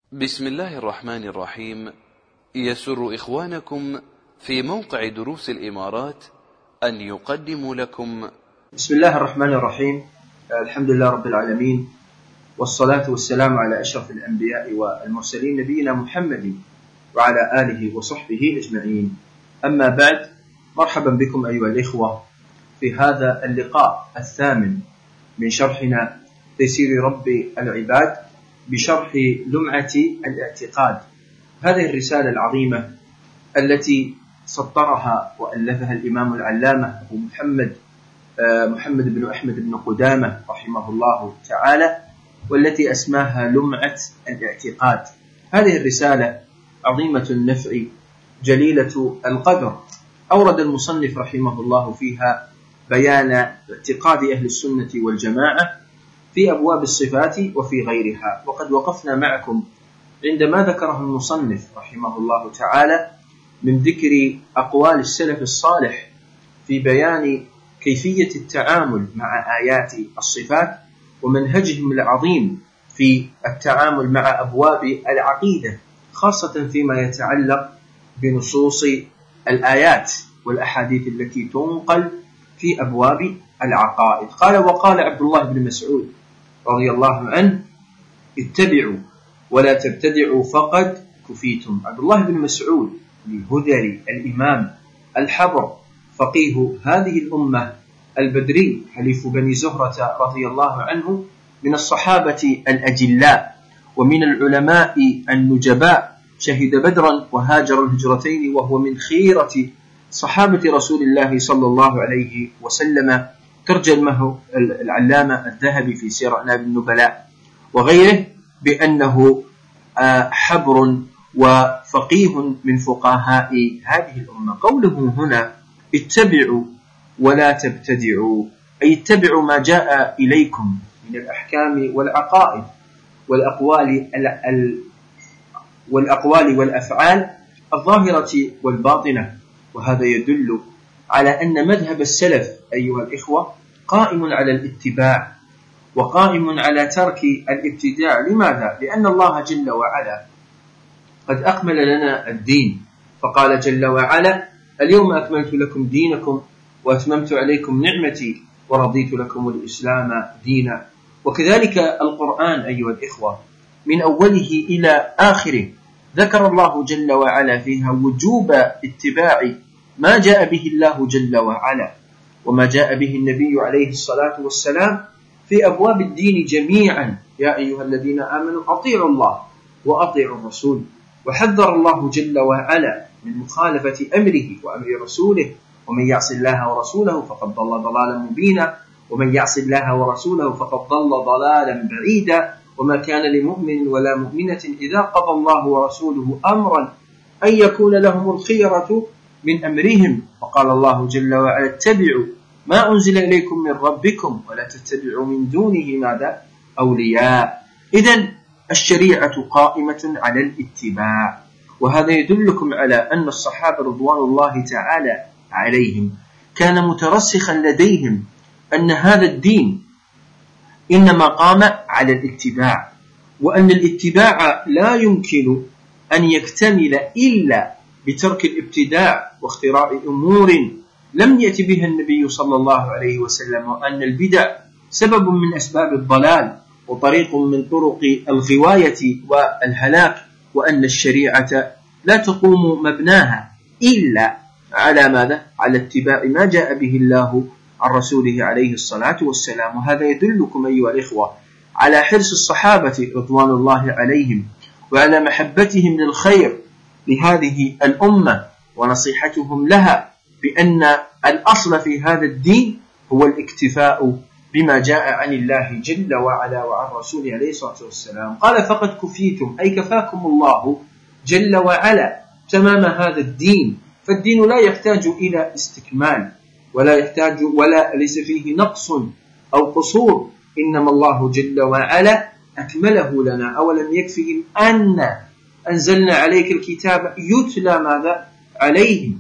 بسم الله الرحمن الرحيم. يسر إخوانكم في موقع دروس الإمارات أن يقدموا لكم بسم الله الرحمن الرحيم. الحمد لله رب العالمين، والصلاة والسلام على أشرف الأنبياء والمرسلين نبينا محمد وعلى آله وصحبه أجمعين. أما بعد، مرحبا بكم أيها الإخوة في هذا اللقاء الثامن من شرحنا تيسير رب العباد بشرح لمعة الاعتقاد. هذه الرسالة العظيمة التي سطرها وألفها الإمام العلامة أبو محمد بن أحمد بن قدامة رحمه الله تعالى، والتي أسماها لمعة الاعتقاد. هذه الرسالة عظيمة النفع جليلة القدر. أورد المصنف رحمه الله فيها بيان اعتقاد أهل السنة والجماعة في أبواب الصفات وفي غيرها، وقد وقفنا معكم عندما ذكره المصنف رحمه الله تعالى من ذكر أقوال السلف الصالح في بيان كيفية التعامل مع آيات الصفات ومنهجهم العظيم في التعامل مع أبواب العقيدة، خاصة فيما يتعلق بنصوص الآيات والأحاديث التي تنقل في أبواب العقائد. قال: وقال عبد الله بن مسعود رضي الله عنه: اتبعوا ولا تبتدعوا فقد كفيتم. عبد الله بن مسعود الهذلي الإمام الحبر فقيه هذه الأمة البدري حليف بني زهرة رضي الله عنه، من الصحابة الأجلاء ومن العلماء النجباء، شهد بدرا وهاجر الهجرتين، وهو من خيرة صحابة رسول الله صلى الله عليه وسلم. ترجمه العلامة الذهبي في سير أعلام النبلاء وغيره بأنه حبر وفقيه من فقهاء هذه الأمة. قوله هنا اتبعوا ولا تبتدعوا، أي اتبعوا ما جاء إليكم من الأحكام والعقائد والأقوال والأفعال الظاهرة والباطنة. وهذا يدل على أن مذهب السلف أيها الإخوة قائم على الاتباع وقائم على ترك الابتداع. لماذا؟ لأن الله جل وعلا قد أكمل لنا الدين، فقال جل وعلا: اليوم أكملت لكم دينكم وأتممت عليكم نعمتي ورضيت لكم الإسلام دينا. وكذلك القرآن أيها الإخوة من أوله إلى آخره ذكر الله جل وعلا فيها وجوب اتباع ما جاء به الله جل وعلا وما جاء به النبي عليه الصلاة والسلام في أبواب الدين جميعا. يا أيها الذين آمنوا أطيعوا الله وأطيعوا الرسول. وحذر الله جل وعلا من مخالفة أمره وأمر رسوله: ومن يعص الله ورسوله فقد ضل ضلالا مبينا، ومن يعص الله ورسوله فقد ضل ضلالا بعيدا، وما كان لمؤمن ولا مؤمنة إذا قضى الله ورسوله أمرا أن يكون لهم الخيرة من أمرهم. وقال الله جل وعلا: اتبعوا ما أنزل إليكم من ربكم ولا تتبعوا من دونه ماذا؟ أولياء. إذن الشريعة قائمة على الاتباع. وهذا يدلكم على أن الصحابة رضوان الله تعالى عليهم كان مترسخا لديهم أن هذا الدين إنما قام على الاتباع، وأن الاتباع لا يمكن أن يكتمل إلا بترك الابتداع واختراع أمور لم يأتي بها النبي صلى الله عليه وسلم، وأن البدع سبب من أسباب الضلال وطريق من طرق الغواية والهلاك، وأن الشريعة لا تقوم مبناها إلا على ماذا؟ على اتباع ما جاء به الله عن رسوله عليه الصلاة والسلام. وهذا يدلكم أيها الإخوة على حرص الصحابة رضوان الله عليهم وعلى محبتهم للخير لهذه الأمة ونصيحتهم لها، بأن الأصل في هذا الدين هو الاكتفاء بما جاء عن الله جل وعلا وعن رسوله عليه الصلاة والسلام. قال: فقد كفيتم، أي كفاكم الله جل وعلا تمام هذا الدين. فالدين لا يحتاج إلى استكمال ولا ليس فيه نقص أو قصور، إنما الله جل وعلا أكمله لنا. أولم يكفهم أن أنزلنا عليك الكتاب يتلى ماذا؟ عليهم.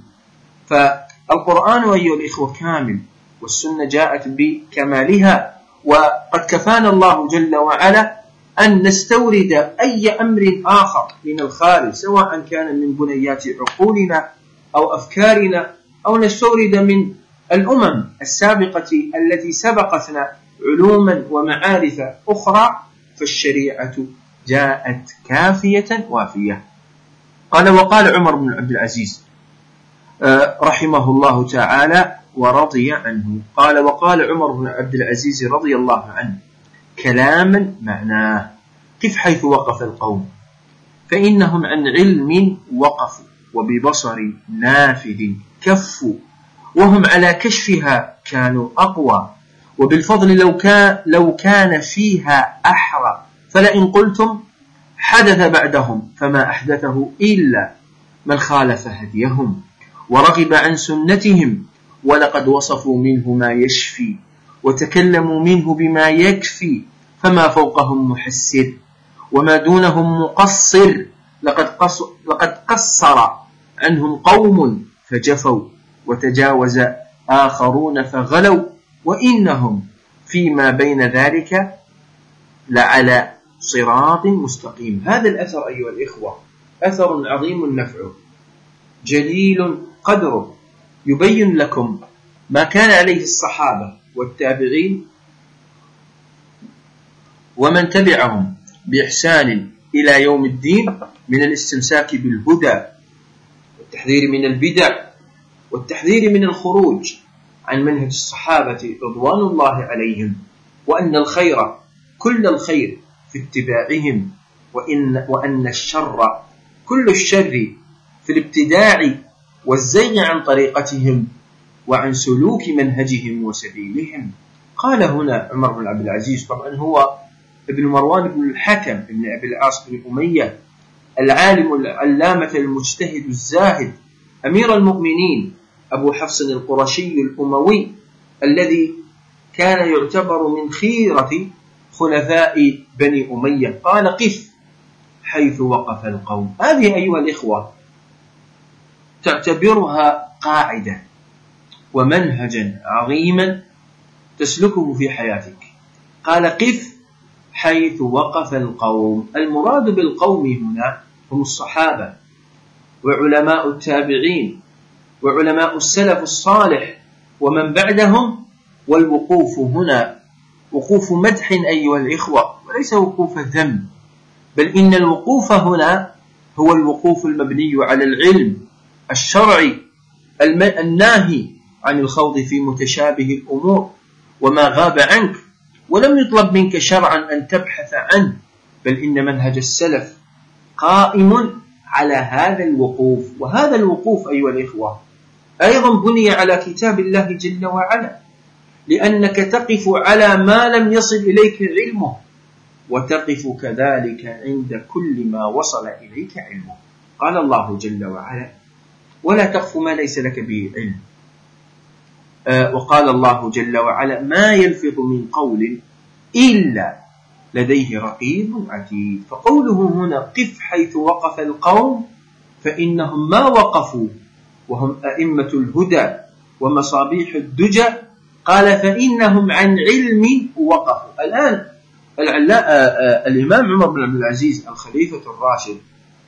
فالقرآن أيها الإخوة كامل، والسنة جاءت بكمالها، وقد كفانا الله جل وعلا أن نستورد أي أمر آخر من الخارج، سواء كان من بنيات عقولنا أو أفكارنا، أو نستورد من الأمم السابقة التي سبقتنا علوما ومعارف أخرى، فالشريعة جاءت كافية وافية. وقال عمر بن عبد العزيز رحمه الله تعالى ورضي عنه، وقال عمر بن عبد العزيز رضي الله عنه كلاما معناه: قف حيث وقف القوم فإنهم عن علم وقفوا، وببصر نافذ كفوا، وهم على كشفها كانوا أقوى، وبالفضل لو كان فيها أحرى، فلئن قلتم حدث بعدهم فما أحدثه إلا من خالف هديهم ورغب عن سنتهم، ولقد وصفوا منه ما يشفي وتكلموا منه بما يكفي، فما فوقهم محسر وما دونهم مقصر، لقد قصر عنهم قوم فجفوا، وتجاوز آخرون فغلوا، وإنهم فيما بين ذلك لعلى صراط مستقيم. هذا الأثر أيها الإخوة أثر عظيم نفعه، جليل قدره، يبين لكم ما كان عليه الصحابة والتابعين ومن تبعهم بإحسان إلى يوم الدين من الاستمساك بالهدى، والتحذير من البدع، والتحذير من الخروج عن منهج الصحابة رضوان الله عليهم، وأن الخير كل الخير في اتباعهم، وأن الشر كل الشر في الابتداع والزيغ عن طريقتهم وعن سلوك منهجهم وسبيلهم. قال هنا عمر بن عبد العزيز، طبعا هو ابن مروان بن الحكم بن أبي العاص بن أمية، العالم العلامة المجتهد الزاهد، أمير المؤمنين، أبو حفص القرشي الأموي، الذي كان يعتبر من خيرة خلفاء بني أمية. قال: قف حيث وقف القوم. هذه أيها الإخوة تعتبرها قاعدة ومنهجا عظيما تسلكه في حياتك. قال: قف حيث وقف القوم. المراد بالقوم هنا هم الصحابة وعلماء التابعين وعلماء السلف الصالح ومن بعدهم، والوقوف هنا وقوف مدح أيها الإخوة، وليس وقوف ذم، بل إن الوقوف هنا هو الوقوف المبني على العلم الشرعي الناهي عن الخوض في متشابه الأمور وما غاب عنك ولم يطلب منك شرعا أن تبحث عنه، بل إن منهج السلف قائم على هذا الوقوف. وهذا الوقوف أيها الإخوة أيضا بني على كتاب الله جل وعلا، لأنك تقف على ما لم يصل إليك علمه، وتقف كذلك عند كل ما وصل إليك علمه. قال الله جل وعلا: ولا تقف ما ليس لك به علم. وقال الله جل وعلا: ما يلفظ من قول إلا لديه رقيب عتيد. فقوله هنا قف حيث وقف القوم فإنهم ما وقفوا وهم أئمة الهدى ومصابيح الدجى. قال: فإنهم عن علم وقفوا. الآن الإمام عمر بن عبد العزيز الخليفة الراشد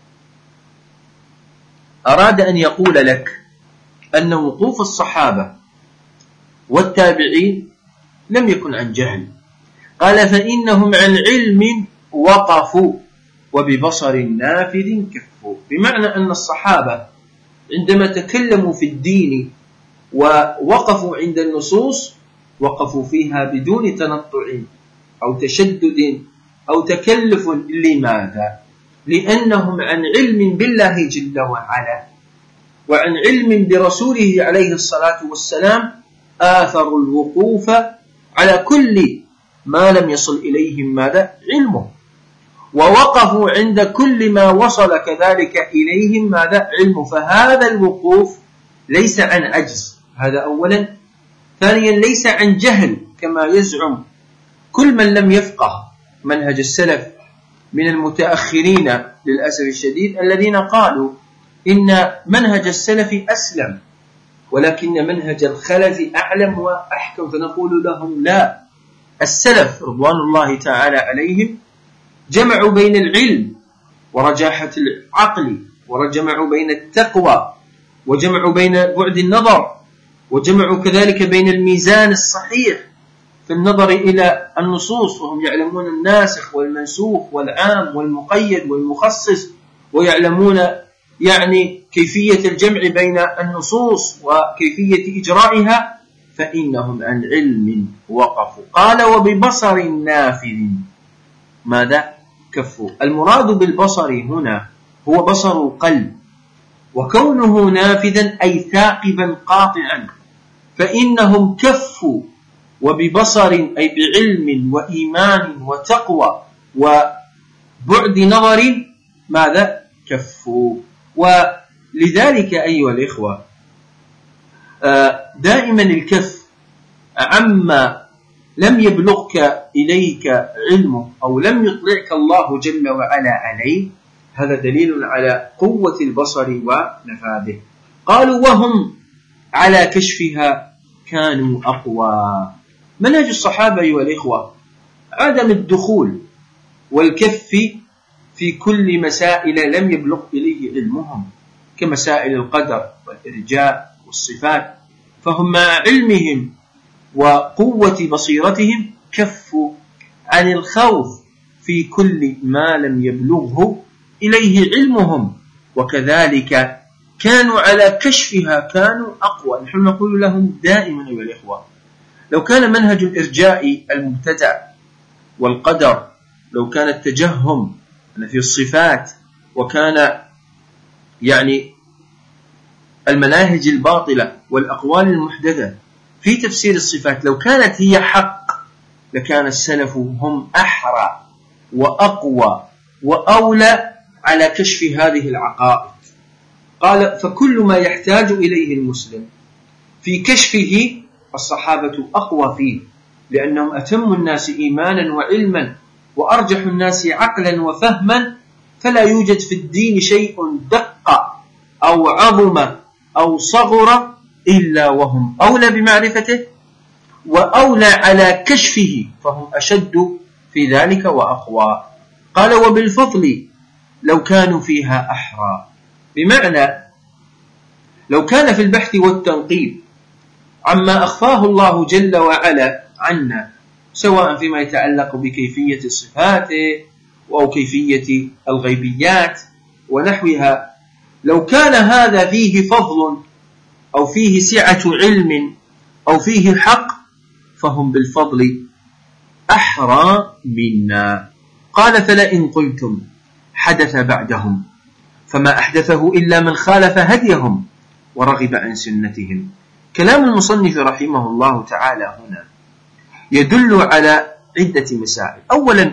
أراد أن يقول لك أن وقوف الصحابة والتابعين لم يكن عن جهل. قال: فإنهم عن علم وقفوا وببصر نافذ كفوا، بمعنى أن الصحابة عندما تكلموا في الدين ووقفوا عند النصوص وقفوا فيها بدون تنطع أو تشدد أو تكلف. لماذا؟ لأنهم عن علم بالله جل وعلا وعن علم برسوله عليه الصلاة والسلام آثروا الوقوف على كل ما لم يصل إليهم ماذا؟ علمه، ووقفوا عند كل ما وصل كذلك إليهم ماذا؟ علمه. فهذا الوقوف ليس عن عجز، هذا أولا. ثانيا ليس عن جهل كما يزعم كل من لم يفقه منهج السلف من المتأخرين للأسف الشديد، الذين قالوا إن منهج السلف أسلم ولكن منهج الخلف أعلم وأحكم. فنقول لهم لا، السلف رضوان الله تعالى عليهم جمعوا بين العلم ورجاحة العقل، وجمعوا بين التقوى، وجمعوا بين بعد النظر، وجمعوا كذلك بين الميزان الصحيح في النظر إلى النصوص، وهم يعلمون الناسخ والمنسوخ والعام والمقيد والمخصص، ويعلمون يعني كيفية الجمع بين النصوص وكيفية إجرائها، فإنهم عن علم وقفوا. قال وببصر نافذ ماذا؟ كفوا. المراد بالبصر هنا هو بصر القلب، وكونه نافذا أي ثاقبا قاطعا، فإنهم كفوا وببصر أي بعلم وإيمان وتقوى وبعد نظر ماذا؟ كفوا. ولذلك أيها الإخوة دائما الكف عما لم يبلغك إليك علمه أو لم يطلعك الله جل وعلا عليه، هذا دليل على قوة البصر ونفاذه. قالوا وهم على كشفها كانوا أقوى. منهج الصحابة أيها الإخوة عدم الدخول والكف في كل مسائل لم يبلغ إليه علمهم، كمسائل القدر والإرجاء والصفات، فهم مع علمهم وقوة بصيرتهم كفوا عن الخوف في كل ما لم يبلغه إليه علمهم، وكذلك كانوا على كشفها كانوا أقوى. نحن نقول لهم دائما أيها الإخوة لو كان منهج الإرجاء المبتدع والقدر، لو كان التجهم في الصفات، وكان يعني المناهج الباطلة والأقوال المحدثة في تفسير الصفات لو كانت هي حق، لكان السلف هم أحرى وأقوى وأولى على كشف هذه العقائد. قال فكل ما يحتاج إليه المسلم في كشفه الصحابة أقوى فيه، لأنهم أتم الناس إيمانا وعلما وأرجح الناس عقلا وفهما، فلا يوجد في الدين شيء دق أو عظم أو صغر إلا وهم أولى بمعرفته وأولى على كشفه، فهم أشد في ذلك وأقوى. قال وبالفضل لو كانوا فيها أحرى، بمعنى لو كان في البحث والتنقيب عما أخفاه الله جل وعلا عنا، سواء فيما يتعلق بكيفية الصفات أو كيفية الغيبيات ونحوها، لو كان هذا فيه فضل أو فيه سعة علم أو فيه حق، فهم بالفضل أحرى منا. قال فلئن قلتم حدث بعدهم فما أحدثه إلا من خالف هديهم ورغب عن سنتهم. كلام المصنف رحمه الله تعالى هنا يدل على عدة مسائل. أولا،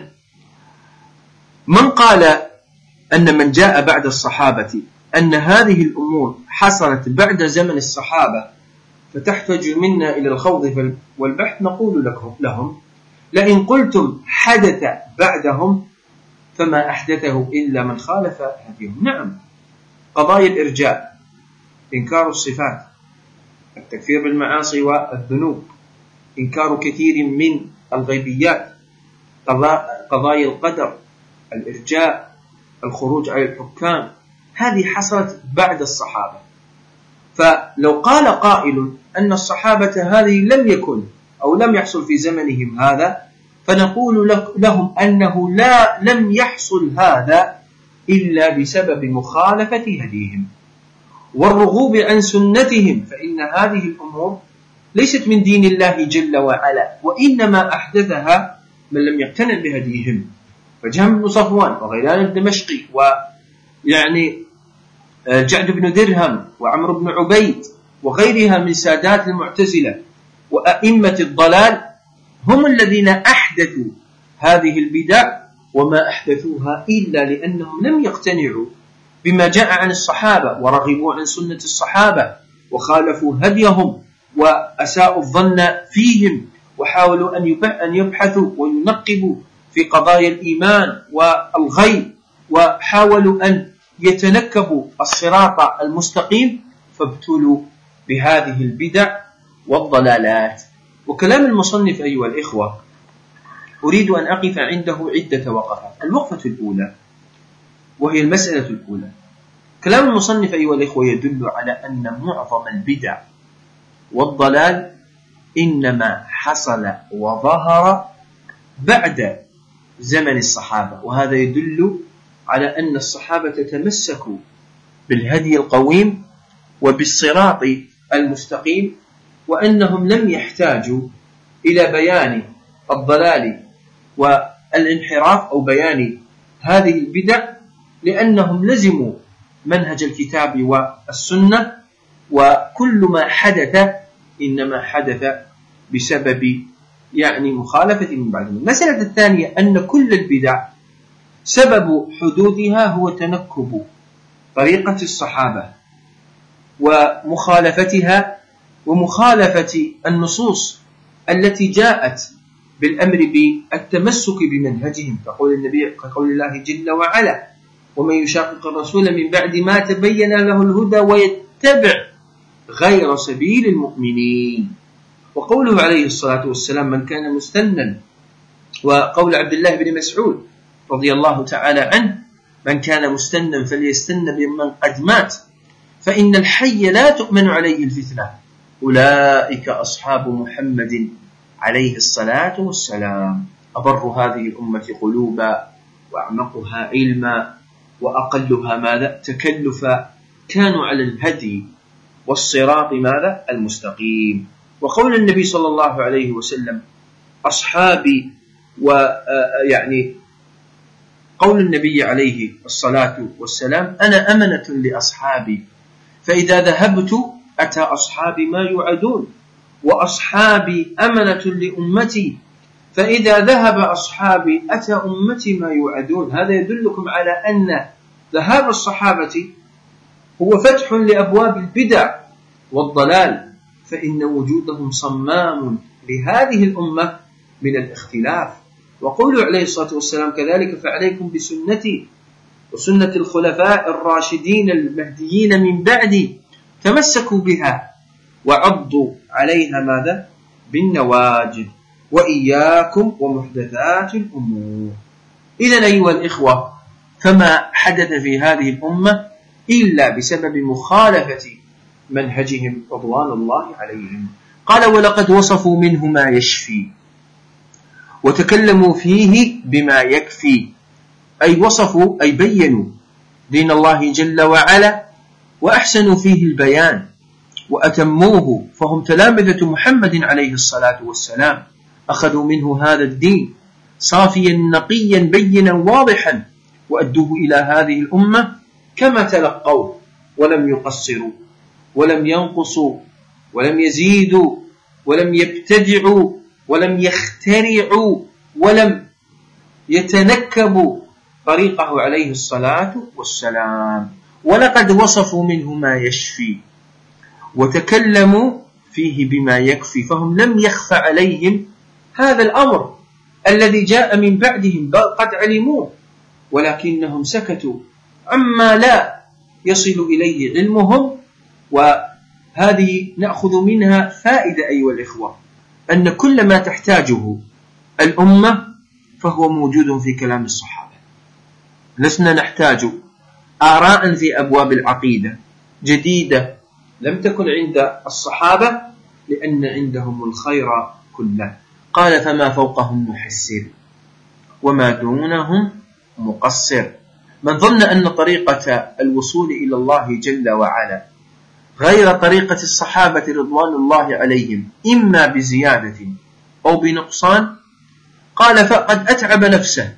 من قال أن من جاء بعد الصحابة أن هذه الأمور حصلت بعد زمن الصحابة فتحتاج منا إلى الخوض والبحث، نقول لهم لئن قلتم حدث بعدهم فما أحدثه إلا من خالف هديهم. نعم، قضايا الإرجاء، إنكار الصفات، التكفير بالمعاصي والذنوب، إنكار كثير من الغيبيات، قضايا القدر، الإرجاء، الخروج على الحكام، هذه حصلت بعد الصحابة. فلو قال قائل أن الصحابة هذه لم يكن أو لم يحصل في زمنهم هذا، فنقول لهم أنه لم يحصل هذا إلا بسبب مخالفة هديهم والرغوب عن سنتهم، فإن هذه الأمور ليست من دين الله جل وعلا، وإنما أحدثها من لم يقتنع بهديهم، فجهم بن صفوان وغيلان الدمشقي ويعني جعد بن درهم وعمر بن عبيد وغيرها من سادات المعتزلة وأئمة الضلال هم الذين أحدثوا هذه البدع، وما أحدثوها إلا لأنهم لم يقتنعوا بما جاء عن الصحابة ورغبوا عن سنة الصحابة وخالفوا هديهم وأساءوا الظن فيهم وحاولوا أن يبحثوا وينقبوا في قضايا الإيمان والغيب، وحاولوا أن يتنكبوا الصراط المستقيم، فابتلوا بهذه البدع والضلالات. وكلام المصنف أيها الإخوة أريد أن أقف عنده عدة وقفات. الوقفة الأولى وهي المسألة الأولى، كلام المصنف أيها الإخوة يدل على أن معظم البدع والضلال إنما حصل وظهر بعد زمن الصحابة، وهذا يدل على أن الصحابة تمسكوا بالهدي القويم وبالصراط المستقيم، وأنهم لم يحتاجوا إلى بيان الضلال والانحراف أو بيان هذه البدع، لأنهم لزموا منهج الكتاب والسنة، وكل ما حدث إنما حدث بسبب مخالفة من بعدهم. المسألة الثانية أن كل البدع سبب حدوثها هو تنكب طريقة الصحابة ومخالفتها ومخالفة النصوص التي جاءت بالأمر بالتمسك بمنهجهم، كقول الله جل وعلا: ومن يشاقق الرسول من بعد ما تبين له الهدى ويتبع غير سبيل المؤمنين. وقوله عليه الصلاة والسلام: من كان مستنا، وقول عبد الله بن مسعود رضي الله تعالى عنه: من كان مستنا فليستن بمن قد مات فإن الحي لا تؤمن عليه الفتنة، أولئك أصحاب محمد عليه الصلاة والسلام، أبر هذه الأمة قلوبا وأعمقها علما وأقلها تكلفا، كانوا على الهدي والصراط المستقيم. وقول النبي صلى الله عليه وسلم: أصحابي، قول النبي عليه الصلاة والسلام: أنا أمنة لأصحابي، فإذا ذهبت أتى أصحابي ما يوعدون، وأصحابي أمنة لأمتي، فإذا ذهب أصحابي أتى أمتي ما يوعدون. هذا يدلكم على أن ذهاب الصحابة هو فتح لأبواب البدع والضلال، فإن وجودهم صمام لهذه الأمة من الاختلاف. وقوله عليه الصلاة والسلام كذلك: فعليكم بسنتي وسنة الخلفاء الراشدين المهديين من بعدي، تمسكوا بها وعضوا عليها بالنواجذ، وإياكم ومحدثات الأمور. إذن أيها الإخوة، فما حدث في هذه الأمة إلا بسبب مخالفة منهجهم رضوان الله عليهم. قال: ولقد وصفوا منه ما يشفي وتكلموا فيه بما يكفي، أي وصفوا أي بينوا دين الله جل وعلا وأحسنوا فيه البيان وأتموه، فهم تلامذة محمد عليه الصلاة والسلام، أخذوا منه هذا الدين صافيا نقيا بينا واضحا، وأدوه إلى هذه الأمة كما تلقوا، ولم يقصروا ولم ينقصوا ولم يزيدوا ولم يبتدعوا ولم يخترعوا ولم يتنكبوا طريقه عليه الصلاة والسلام. ولقد وصفوا منه ما يشفي وتكلموا فيه بما يكفي، فهم لم يخف عليهم هذا الأمر الذي جاء من بعدهم، بل قد علموه، ولكنهم سكتوا عما لا يصل إليه علمهم. وهذه نأخذ منها فائدة أيها الإخوة، أن كل ما تحتاجه الأمة فهو موجود في كلام الصحابة. لسنا نحتاج آراء في أبواب العقيدة جديدة لم تكن عند الصحابة، لأن عندهم الخير كله. قال: فما فوقهم محسر وما دونهم مقصر. من ظن أن طريقة الوصول إلى الله جل وعلا غير طريقة الصحابة رضوان الله عليهم، إما بزيادة أو بنقصان، قال: فقد أتعب نفسه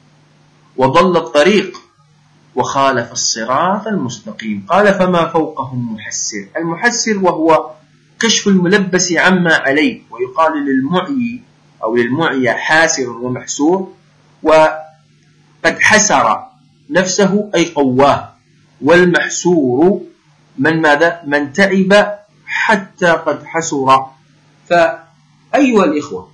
وضل الطريق وخالف الصراط المستقيم. قال: فما فوقهم محسر. المحسر وهو كشف الملبس عما عليه، ويقال للمعي أو للمعي حاسر ومحسور، وقد حسر نفسه أي قواه، والمحسور من تعب حتى قد حسر. فأيها الإخوة،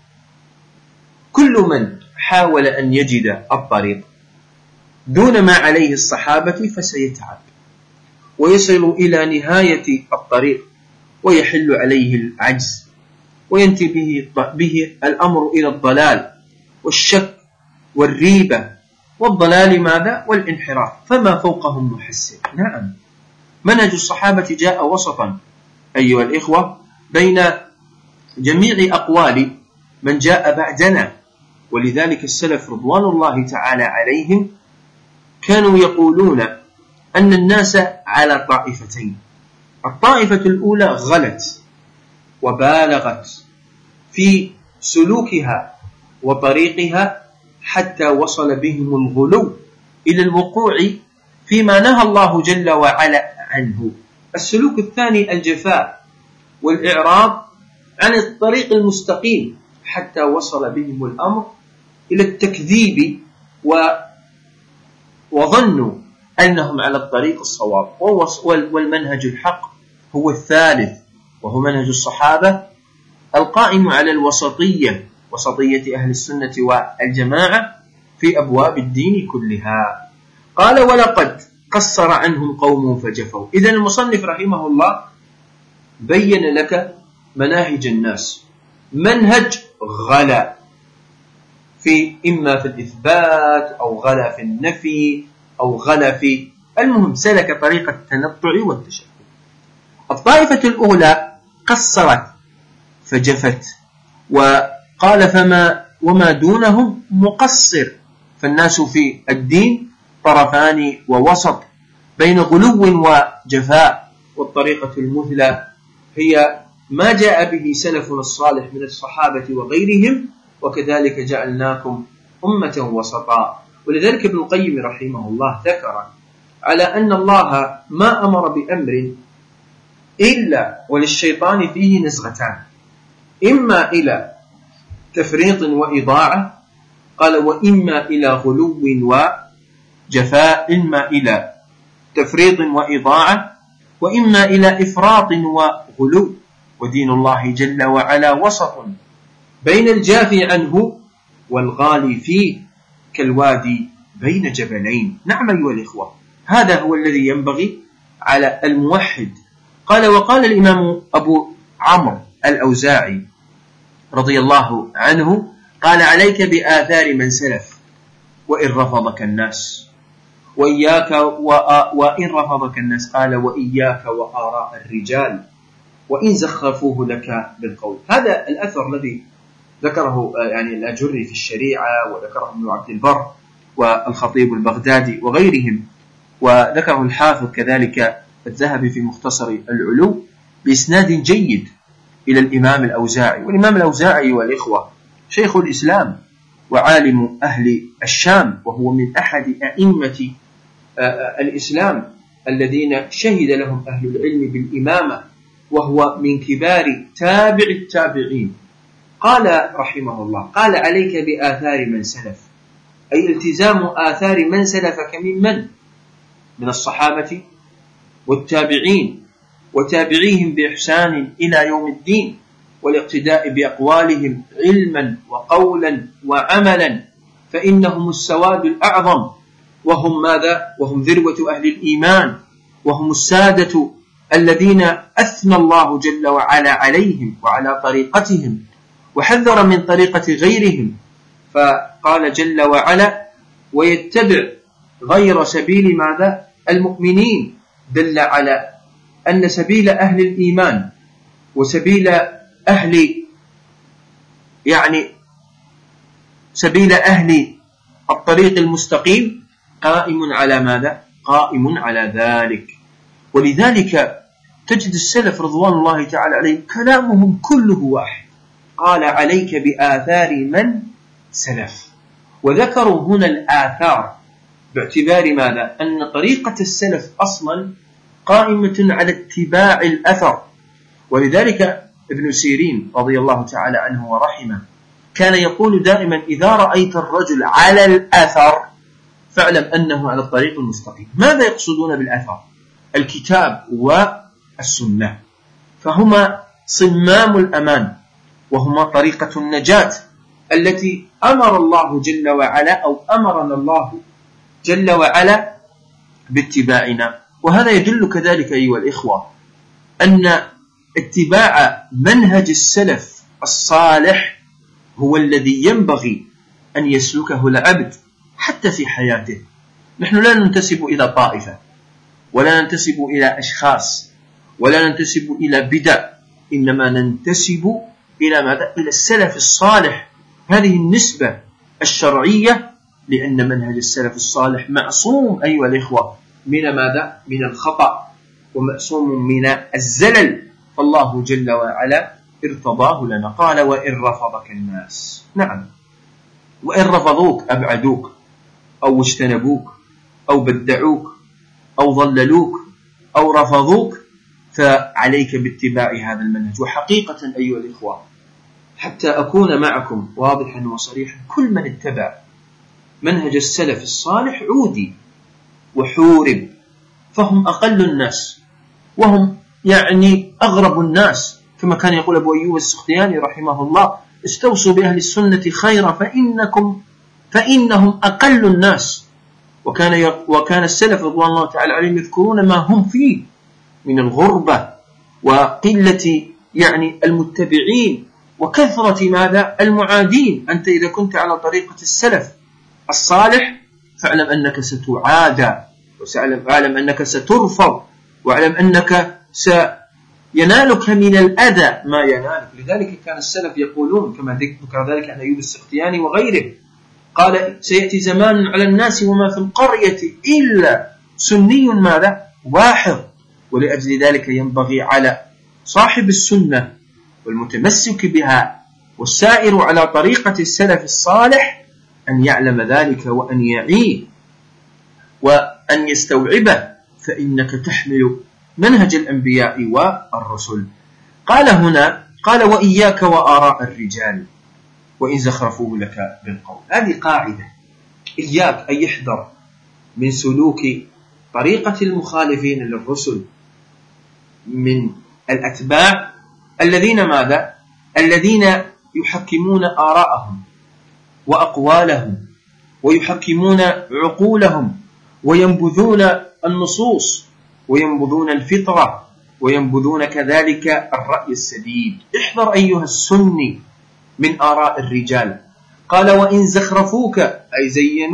كل من حاول أن يجد الطريق دون ما عليه الصحابة فسيتعب ويصل إلى نهاية الطريق ويحل عليه العجز وينتهي به الأمر إلى الضلال والشك والريبة والضلال ماذا؟ والانحراف، فما فوقهم محسن. نعم، منهج الصحابة جاء وسطا أيها الإخوة بين جميع أقوال من جاء بعدنا، ولذلك السلف رضوان الله تعالى عليهم كانوا يقولون أن الناس على طائفتين. الطائفة الأولى غلت وبالغت في سلوكها وطريقها حتى وصل بهم الغلو إلى الوقوع فيما نهى الله جل وعلا عنه. السلوك الثاني الجفاء والإعراض عن الطريق المستقيم حتى وصل بهم الأمر إلى التكذيب وظنوا أنهم على الطريق الصواب. والمنهج الحق هو الثالث، وهو منهج الصحابة القائم على الوسطية، وسطية أهل السنة والجماعة في أبواب الدين كلها. قال ولقد قصر عنهم قوم فجفوا. إذن المصنف رحمه الله بين لك مناهج الناس، منهج غلا في إما في الإثبات أو غلا في النفي أو غلا في، المهم سلك طريقة التنطع والتشكك. الطائفة الأولى قصرت فجفت، وقال وما دونهم مقصر. فالناس في الدين طرفان ووسط بين غلو وجفاء، والطريقة المثلى هي ما جاء به سلفنا الصالح من الصحابة وغيرهم، وكذلك جعلناكم أمة وسطا. ولذلك ابن القيم رحمه الله ذكر على أن الله ما أمر بأمر إلا وللشيطان فيه نزغتان، إما إلى تفريط وإضاعة، قال وإما إلى غلو وجفاء، إما إلى تفريط وإضاعة وإما إلى إفراط وغلو. ودين الله جل وعلا وسط بين الجافي عنه والغالي فيه كالوادي بين جبلين. نعم أيها الإخوة، هذا هو الذي ينبغي على الموحد. قال وقال الإمام أبو عمرو الأوزاعي رضي الله عنه قال عليك بآثار من سلف وإن رفضك الناس، وإن رفضك الناس قال وإياك وآراء الرجال وإن زخرفوه لك بالقول. هذا الأثر الذي ذكره يعني الأجري في الشريعة، وذكره ابن عبد البر والخطيب البغدادي وغيرهم، وذكره الحافظ كذلك الذهبي في مختصر العلو بإسناد جيد إلى الإمام الأوزاعي. والإمام الأوزاعي والإخوة شيخ الإسلام وعالم أهل الشام، وهو من أحد أئمة الإسلام الذين شهد لهم أهل العلم بالإمامة، وهو من كبار تابع التابعين. قال رحمه الله قال عليك بآثار من سلف، أي التزام آثار من سلفك من الصحابة والتابعين وتابعيهم بإحسان إلى يوم الدين، والاقتداء بأقوالهم علما وقولا وعملا، فإنهم السواد الأعظم، وهم ماذا؟ وهم ذروة أهل الإيمان، وهم السادة الذين أثنى الله جل وعلا عليهم وعلى طريقتهم، وحذر من طريقة غيرهم. فقال جل وعلا ويتبع غير سبيل ماذا؟ المؤمنين. دل على أن سبيل أهل الإيمان وسبيل سبيل أهل الطريق المستقيم قائم على ماذا؟ قائم على ذلك. ولذلك تجد السلف رضوان الله تعالى عليهم كلامهم كله واحد، قال عليك بآثار من سلف. وذكروا هنا الآثار باعتبار ماذا؟ أن طريقة السلف أصلا قائمة على اتباع الأثر. ولذلك ابن سيرين رضي الله تعالى عنه ورحمه كان يقول دائما إذا رأيت الرجل على الأثر فاعلم أنه على الطريق المستقيم. ماذا يقصدون بالأثر؟ الكتاب والسنة، فهما صمام الأمان، وهما طريقة النجاة التي أمر الله جل وعلا أو أمرنا الله جل وعلا باتباعنا. وهذا يدل كذلك أيها الإخوة أن اتباع منهج السلف الصالح هو الذي ينبغي أن يسلكه العبد حتى في حياته. نحن لا ننتسب إلى طائفة، ولا ننتسب إلى أشخاص، ولا ننتسب إلى بدع، إنما ننتسب إلى ماذا؟ إلى السلف الصالح. هذه النسبة الشرعية، لأن منهج السلف الصالح معصوم أيها الإخوة من ماذا؟ من الخطأ، ومعصوم من الزلل. فالله جل وعلا ارتضاه لنا، قال: وإن رفضك الناس. نعم، وإن رفضوك، أبعدوك أو اجتنبوك أو بدعوك أو ضللوك أو رفضوك، فعليك باتباع هذا المنهج. وحقيقة أيها الإخوة، حتى أكون معكم واضحا وصريحا، كل من اتبع منهج السلف الصالح عودي وحورب، فهم أقل الناس، وهم يعني أغرب الناس، كما كان يقول أبو أيوب السختياني رحمه الله: استوصوا بأهل السنة خيرا فإنهم أقل الناس. وكان السلف رضوان الله تعالى عليهم يذكرون ما هم فيه من الغربة وقلة يعني المتبعين وكثرة ماذا؟ المعادين. أنت إذا كنت على طريقة السلف الصالح فاعلم أنك ستعادى، واعلم أنك سترفض، واعلم أنك سينالك من الأذى ما ينالك. لذلك كان السلف يقولون، كما ذكر ذلك عن أيوب السختياني وغيره، قال: سيأتي زمان على الناس وما في القرية إلا سني ماذا؟ واحد. ولأجل ذلك ينبغي على صاحب السنة والمتمسك بها والسائر على طريقة السلف الصالح أن يعلم ذلك وأن يعيه وأن يستوعبه، فإنك تحمل منهج الأنبياء والرسل. قال هنا: قال: وإياك وآراء الرجال وإن زخرفوه لك بالقول. هذه قاعدة، إياك أن يحذر من سلوك طريقة المخالفين للرسل من الأتباع الذين ماذا؟ الذين يحكمون آراءهم وأقوالهم ويحكمون عقولهم وينبذون النصوص وينبذون الفطرة وينبذون كذلك الرأي السديد. احذر أيها السني من آراء الرجال. قال: وإن زخرفوك، أي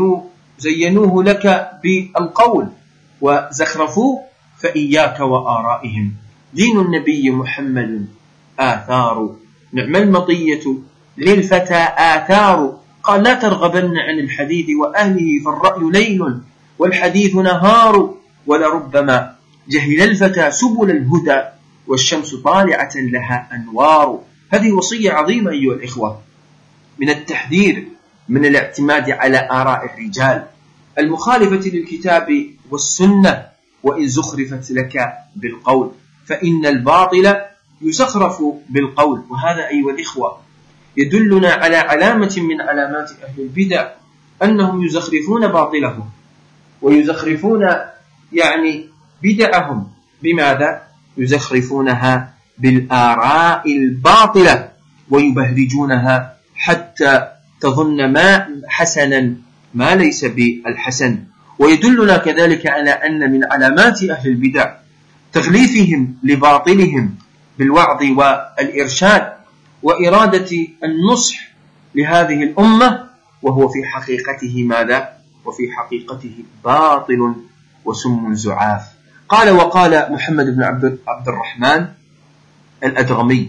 زينوه لك بالقول، وزخرفوه فإياك وآرائهم. دين النبي محمد آثار، نعم المطية للفتى آثار. قال: لا ترغبن عن الحديث وأهله، فالرأي ليل والحديث نهار، ولربما جهل الفتى سبل الهدى، والشمس طالعة لها أنوار. هذه وصية عظيمة أيها الإخوة، من التحذير من الاعتماد على آراء الرجال المخالفة للكتاب والسنة، وإن زخرفت لك بالقول، فإن الباطل يزخرف بالقول. وهذا أيها الإخوة يدلنا على علامة من علامات أهل البدع، أنهم يزخرفون باطلهم ويزخرفون يعني بدعهم. بماذا؟ يزخرفونها بالآراء الباطلة ويبهرجونها حتى تظن ما حسنا ما ليس بالحسن. ويدلنا كذلك على أن من علامات أهل البدع تغليفهم لباطلهم بالوعظ والإرشاد وإرادة النصح لهذه الأمة، وهو في حقيقته ماذا؟ وفي حقيقته باطل وسم زعاف. قال: وقال محمد بن عبد الرحمن الأدرمي،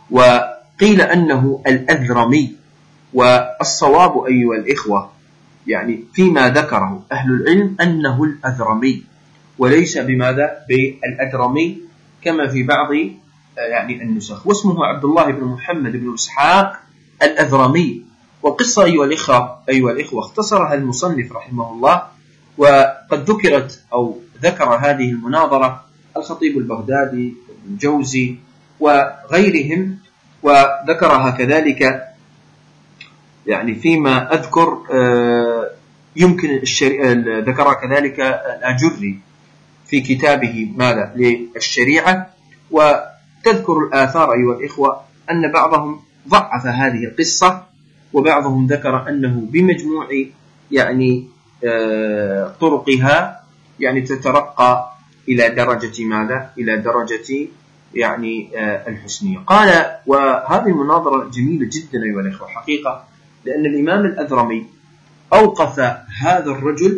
وقيل أنه الأذرمي، والصواب أيها الإخوة يعني فيما ذكره أهل العلم أنه الأذرمي وليس بماذا؟ بالأدرمي كما في بعض يعني النسخ، واسمه عبد الله بن محمد بن إسحاق الأذرمي. والقصة أيها الإخوة اختصرها المصنف رحمه الله، وقد ذكرت أو ذكر هذه المناظرة الخطيب البغدادي والجوزي وغيرهم، وذكرها كذلك يعني فيما أذكر يمكن ذكرها كذلك الأجري في كتابه ماذا للشريعة. وتذكر الآثار أيها الإخوة أن بعضهم ضعف هذه القصة، وبعضهم ذكر أنه بمجموع يعني طرقها يعني تترقى إلى درجة ماذا؟ إلى درجة يعني الحسنية. قال: وهذه المناظرة جميلة جدا أيها الأخوة، حقيقة لأن الإمام الأذرمي أوقف هذا الرجل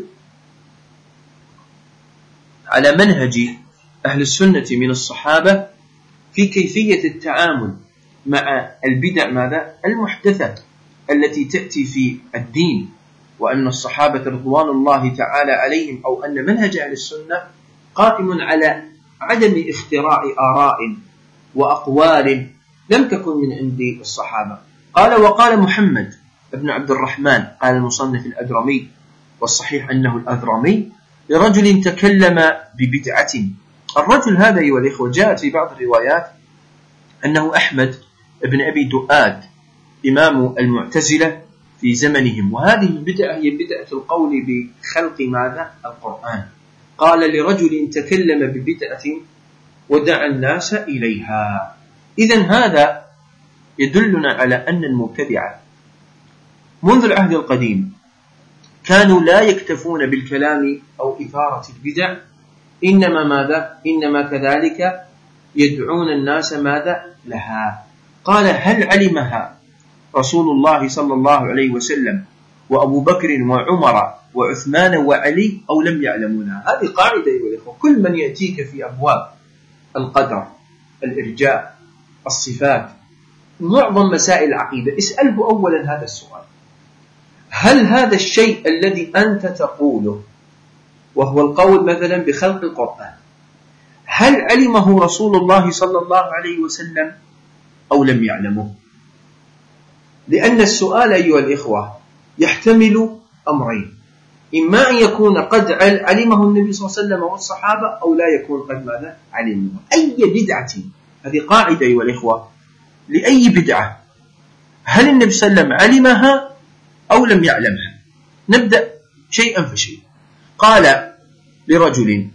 على منهج أهل السنة من الصحابة في كيفية التعامل مع البدع ماذا؟ المحدثة التي تأتي في الدين، وأن الصحابة رضوان الله تعالى عليهم أو أن منهج أهل السنة قائم على عدم اختراع آراء وأقوال لم تكن من عند الصحابة. قال وقال محمد بن عبد الرحمن، قال المصنف الأذرمي والصحيح أنه الأذرمي، لرجل تكلم ببدعة. الرجل هذا أيها الإخوة جاءت في بعض الروايات أنه أحمد بن أبي دؤاد إمام المعتزلة في زمنهم، وهذه البدعة هي بدعة القول بخلق ماذا؟ القرآن. قال لرجل تكلم ببدعة ودعا الناس إليها. إذن هذا يدلنا على أن المبتدعة منذ العهد القديم كانوا لا يكتفون بالكلام أو إثارة البدع، إنما ماذا؟ إنما كذلك يدعون الناس ماذا؟ لها. قال هل علمها رسول الله صلى الله عليه وسلم وأبو بكر وعمر وعثمان وعلي أو لم يعلمونها؟ هذه قاعدة أيها الأخوة، كل من يأتيك في أبواب القدر، الإرجاء، الصفات، معظم مسائل العقيدة، اسأله أولا هذا السؤال: هل هذا الشيء الذي أنت تقوله وهو القول مثلا بخلق القرآن، هل علمه رسول الله صلى الله عليه وسلم أو لم يعلمه؟ لأن السؤال أيها الإخوة يحتمل أمرين: إما أن يكون قد علمه النبي صلى الله عليه وسلم والصحابة، أو لا يكون قد ماذا؟ علمه. أي بدعة، هذه قاعدة أيها الإخوة، لأي بدعة هل النبي صلى الله عليه وسلم علمها أو لم يعلمها؟ نبدأ شيئا فشيئا. قال لرجل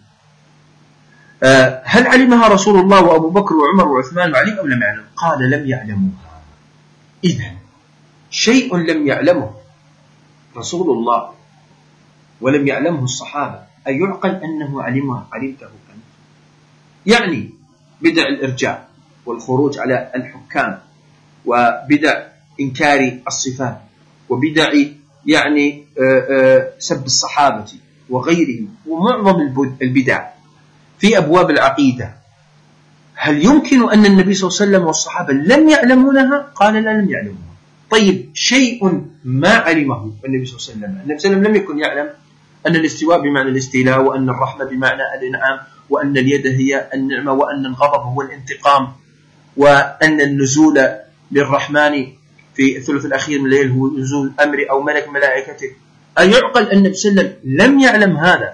هل علمها رسول الله وأبو بكر وعمر وعثمان وعلي أو لم يعلم؟ قال لم يعلموها. إذن شيء لم يعلمه رسول الله ولم يعلمه الصحابة، أي يعقل أنه علمته أنت؟ يعني بدع الإرجاء والخروج على الحكام، وبدع إنكار الصفات، وبدع يعني سب الصحابة وغيرهم، ومعظم البدع في أبواب العقيدة، هل يمكن أن النبي صلى الله عليه وسلم والصحابة لم يعلمونها؟ قال لا، لم يعلمونها. طيب شيء ما علمه النبي صلى الله عليه وسلم، النبي صلى الله عليه وسلم لم يكن يعلم أن الاستواء بمعنى الاستيلاء، وأن الرحمة بمعنى الإنعام، وأن اليد هي النعمة، وأن الغضب هو الانتقام، وأن النزول للرحمن في الثلث الأخير من الليل هو نزول أمر أو ملك ملائكته. أيعقل أن النبي صلى الله عليه وسلم لم يعلم هذا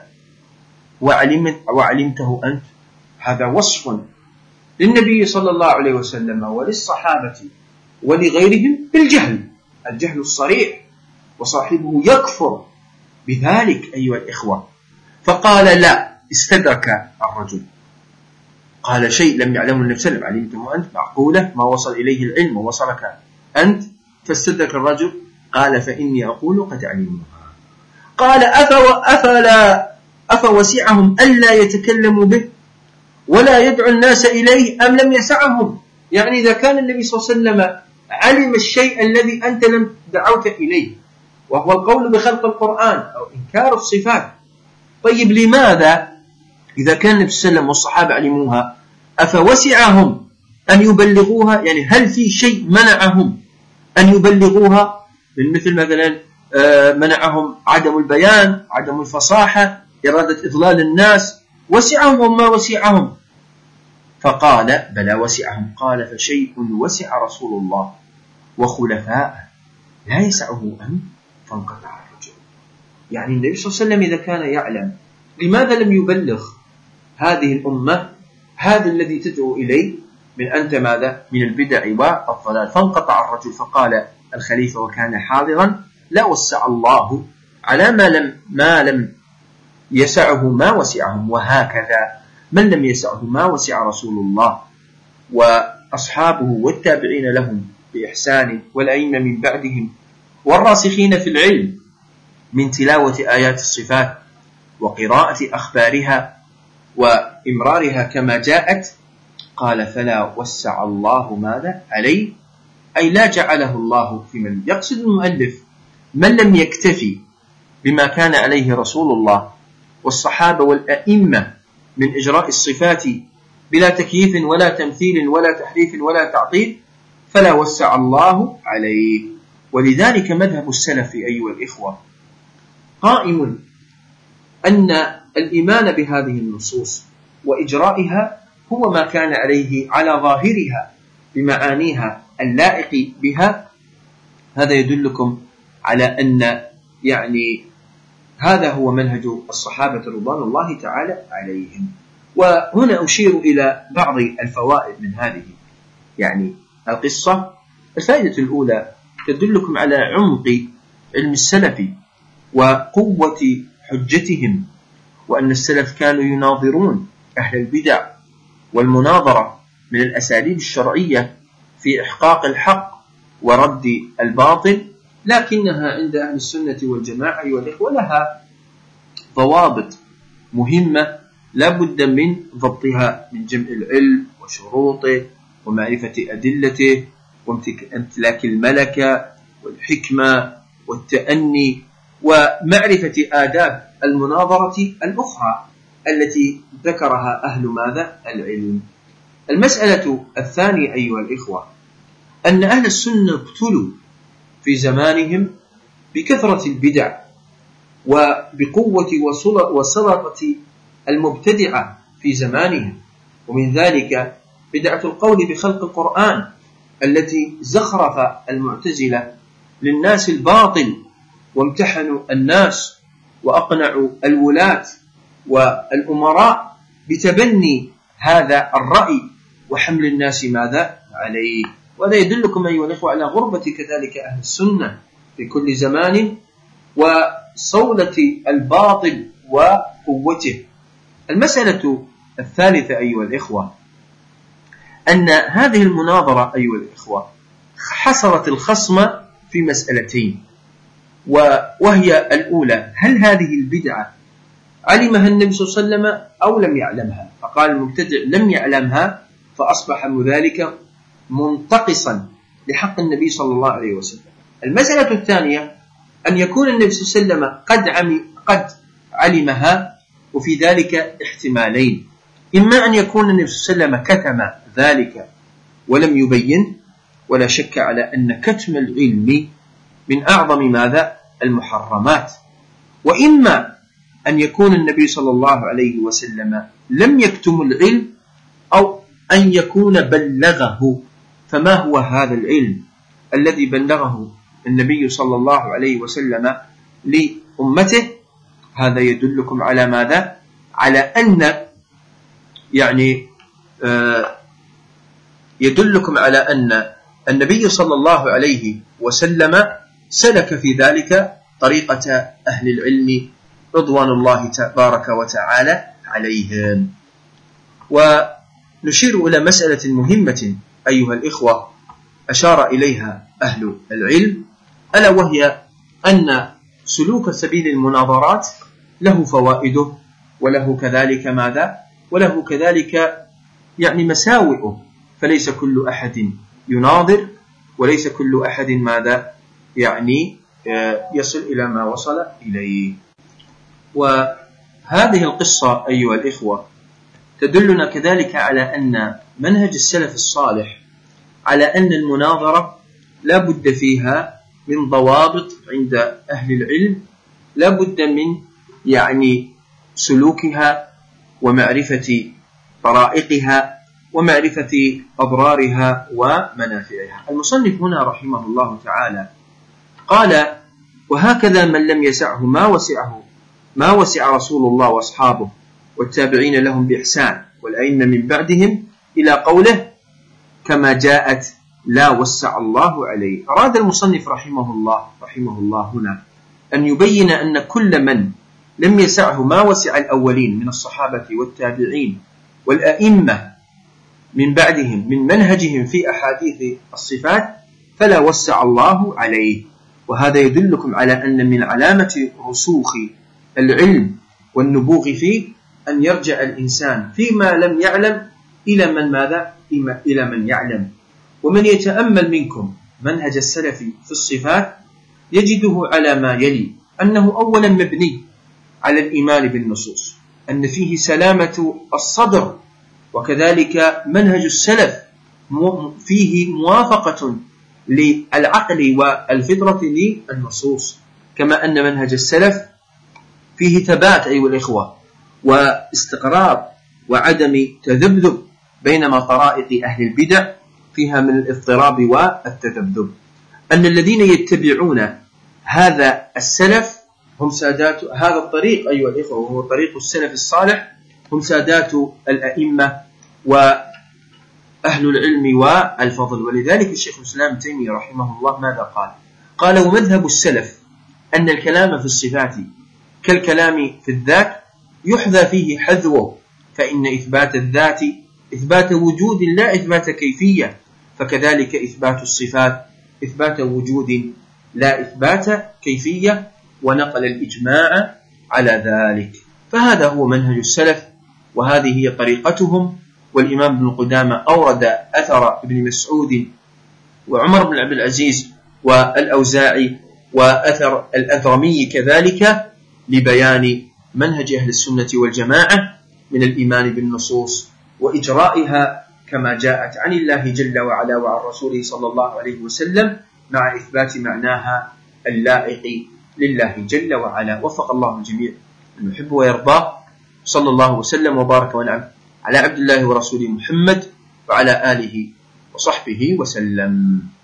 وعلمته أنت؟ هذا وصف للنبي صلى الله عليه وسلم وللصحابة ولغيرهم بالجهل، الجهل الصريح، وصاحبه يكفر بذلك أيها الإخوة. فقال لا، استدرك الرجل، قال شيء لم يعلمه النبي صلى الله عليه وسلم علمته أنت؟ معقولة ما وصل إليه العلم ووصلك أنت؟ فاستدرك الرجل، قال فإني أقول قد علموها. قال أفوسعهم ألا يتكلموا به ولا يدعو الناس إليه أم لم يسعهم؟ يعني إذا كان النبي صلى الله عليه وسلم علم الشيء الذي أنت لم دعوت إليه، وهو القول بخلق القرآن أو إنكار الصفات، طيب لماذا إذا كان النبي صلى الله عليه وسلم والصحابة علموها أفوسعهم أن يبلغوها؟ يعني هل في شيء منعهم أن يبلغوها؟ من مثل مثلا منعهم عدم البيان، عدم الفصاحة، إرادة إضلال الناس، وسعهم وما وسعهم؟ فقال بلى وسعهم. قال فشيء وسع رسول الله وخلفاءه لا يسعه أن فانقطع الرجل. يعني النبي صلى الله عليه وسلم إذا كان يعلم لماذا لم يبلغ هذه الأمة هذا الذي تدعو إليه من أنت ماذا؟ من البدع والضلال. فانقطع الرجل. فقال الخليفة وكان حاضرا لا وسع الله على ما لم يسعه ما وسعهم، وهكذا من لم يسعه ما وسع رسول الله وأصحابه والتابعين لهم بإحسان، والأئمة من بعدهم، والراسخين في العلم من تلاوة آيات الصفات وقراءة أخبارها وإمرارها كما جاءت. قال فلا وسع الله ماذا عليه أي لا جعله الله في من. يقصد المؤلف من لم يكتفي بما كان عليه رسول الله والصحابة والأئمة من إجراء الصفات بلا تكييف ولا تمثيل ولا تحريف ولا تعطيل فلا وسع الله عليه. ولذلك مذهب السلف أيها الإخوة قائم أن الإيمان بهذه النصوص وإجرائها هو ما كان عليه على ظاهرها بمعانيها اللائق بها. هذا يدلكم على أن هذا هو منهج الصحابة رضوان الله تعالى عليهم. وهنا أشير إلى بعض الفوائد من هذه القصة. الفائدة الأولى تدلكم على عمق علم السلف وقوة حجتهم، وأن السلف كانوا يناظرون أهل البدع، والمناظرة من الأساليب الشرعية في إحقاق الحق ورد الباطل، لكنها عند أهل السنة والجماعة والإخوة لها ضوابط مهمة لا بد من ضبطها من جمع العلم وشروطه ومعرفة أدلته وامتلاك الملكة والحكمة والتأني ومعرفة آداب المناظرة الأخرى التي ذكرها أهل ماذا؟ العلم. المسألة الثانية أيها الإخوة أن أهل السنة ابتلوا في زمانهم بكثرة البدع وبقوة وسلطة المبتدعة في زمانهم، ومن ذلك بدعة القول بخلق القرآن التي زخرف المعتزلة للناس الباطل وامتحنوا الناس وأقنعوا الولاة والأمراء بتبني هذا الرأي وحمل الناس ماذا عليه. وهذا يدلكم أيها الإخوة على غربة كذلك أهل السنة في كل زمان وصولة الباطل وقوته. المسألة الثالثة أيها الإخوة أن هذه المناظرة أيها الإخوة حصرت الخصم في مسألتين، وهي الأولى هل هذه البدعة علمها النبي صلى الله عليه وسلم أو لم يعلمها؟ فقال المبتدع لم يعلمها فأصبح ذلك منتقصا لحق النبي صلى الله عليه وسلم. المسألة الثانية أن يكون النبي صلى الله عليه وسلم قد علمها، وفي ذلك احتمالين: إما أن يكون النبي صلى الله عليه وسلم كتم ذلك ولم يبين، ولا شك على أن كتم العلم من أعظم ماذا؟ المحرمات. وإما أن يكون النبي صلى الله عليه وسلم لم يكتم العلم أو أن يكون بلغه. فما هو هذا العلم الذي بلغه النبي صلى الله عليه وسلم لأمته؟ هذا يدلكم على ماذا؟ على أن يدلكم على أن النبي صلى الله عليه وسلم سلك في ذلك طريقة أهل العلم رضوان الله تبارك وتعالى عليهم. ونشير إلى مسألة مهمة أيها الإخوة أشار إليها أهل العلم، ألا وهي أن سلوك سبيل المناظرات له فوائده وله كذلك ماذا؟ وله كذلك مساوئه، فليس كل أحد يناظر وليس كل أحد ماذا يصل إلى ما وصل إليه. وهذه القصة أيها الإخوة تدلنا كذلك على أن منهج السلف الصالح على أن المناظرة لا بد فيها من ضوابط عند أهل العلم، لا بد من سلوكها ومعرفة طرائقها ومعرفة أضرارها ومنافعها. المصنف هنا رحمه الله تعالى قال: وهكذا من لم يسعه ما وسع رسول الله وأصحابه والتابعين لهم بإحسان والأئمة من بعدهم، إلى قوله: كما جاءت لا وسع الله عليه. أراد المصنف رحمه الله هنا أن يبين أن كل من لم يسعه ما وسع الأولين من الصحابة والتابعين والأئمة من بعدهم من منهجهم في أحاديث الصفات فلا وسع الله عليه. وهذا يدلكم على أن من علامة رسوخ العلم والنبوغ فيه أن يرجع الإنسان فيما لم يعلم إلى من يعلم. ومن يتأمل منكم منهج السلف في الصفات يجده على ما يلي: أنه أولا مبني على الإيمان بالنصوص، أن فيه سلامة الصدر، وكذلك منهج السلف فيه موافقة للعقل والفطرة للنصوص، كما أن منهج السلف فيه ثبات أيها الإخوة واستقرار وعدم تذبذب، بينما طرائق أهل البدع فيها من الاضطراب والتذبذب. أن الذين يتبعون هذا السلف هم سادات هذا الطريق أيها الإخوة، وهو طريق السلف الصالح، هم سادات الأئمة وأهل العلم والفضل. ولذلك الشيخ الإسلام ابن تيمية رحمه الله ماذا قال؟ قال: ومذهب السلف أن الكلام في الصفات كالكلام في الذات يحذى فيه حذوه، فإن إثبات الذات إثبات وجود لا إثبات كيفية، فكذلك إثبات الصفات إثبات وجود لا إثبات كيفية، ونقل الإجماع على ذلك. فهذا هو منهج السلف، وهذه هي طريقتهم. والإمام ابن قدامة أورد أثر ابن مسعود وعمر بن عبد العزيز والأوزاعي وأثر الأثرمي كذلك لبيان منهج أهل السنة والجماعة من الإيمان بالنصوص وإجرائها كما جاءت عن الله جل وعلا وعن رسوله صلى الله عليه وسلم، مع إثبات معناها اللائق لله جل وعلا. وفق الله الجميع المحب ويرضاه. صلى الله وسلم وبارك ونعم على عبد الله ورسوله محمد وعلى آله وصحبه وسلم.